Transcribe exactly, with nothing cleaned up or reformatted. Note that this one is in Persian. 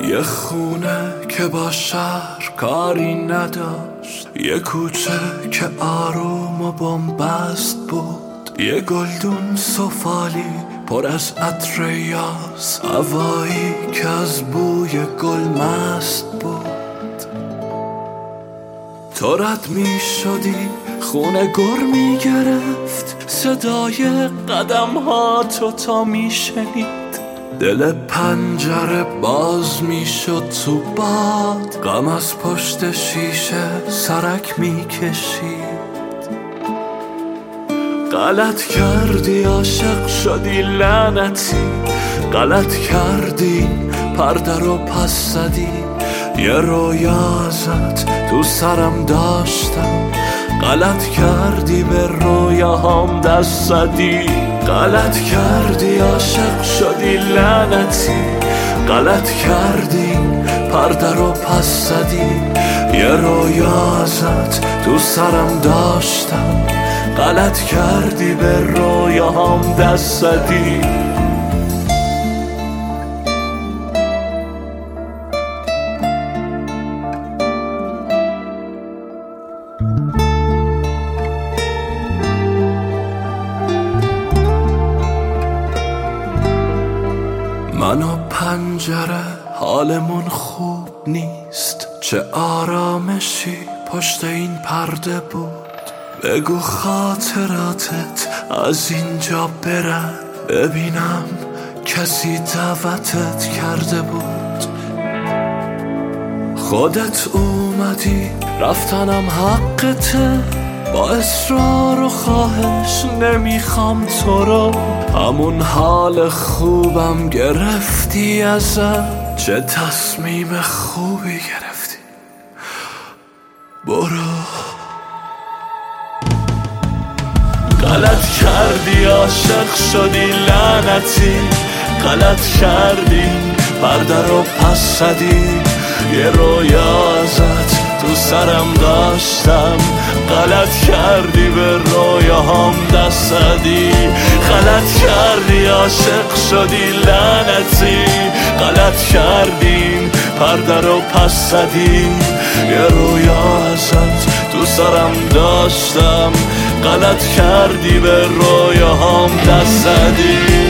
یه خونه که با شهر کاری نداشت، یه کوچه که آروم و بنبست بود، یه گلدون سفالی پر از عطر یاس، هوایی که از بوی گل مست بود. تو رد می شدی خونه گر می گرفت، صدای قدم ها تو تا می شنید، دل پنجره باز می شد تو باد، غم از پشت شیشه سرک می کشید. غلط کردی عاشق شدی لعنتی، غلط کردی پرده رو پس زدی، یه رویا ازت تو سرم داشتم، غلط کردی به رویاهام دست زدی. غلط کردی عاشق شدی لعنتی، غلط کردی پرده رو پس زدی، یه رویا ازت تو سرم داشتم، غلط کردی به رویاهام دست زدی. من و پنجره حالمون خوب نیست، چه آرامشی پشت این پرده بود. بگو خاطراتت از اینجا برن، ببینم کسی دعوتت کرده بود. خودت اومدی رفتنم حقته، با اصرار و خواهش نمیخوام تو رو، همون حال خوبم گرفتی ازم، چه تصمیم خوبی گرفتی، برو. غلط کردی عاشق شدی لعنتی، غلط کردی پرده رو پس زدی، یه رویا ازت تو سرم داشتم، غلط کردی به رویاهام دست زدی. غلط کردی عاشق شدی لعنتی، غلط کردی پرده رو پس زدی، یه رویا ازت تو سرم داشتم، غلط کردی به رویاهام دست زدی.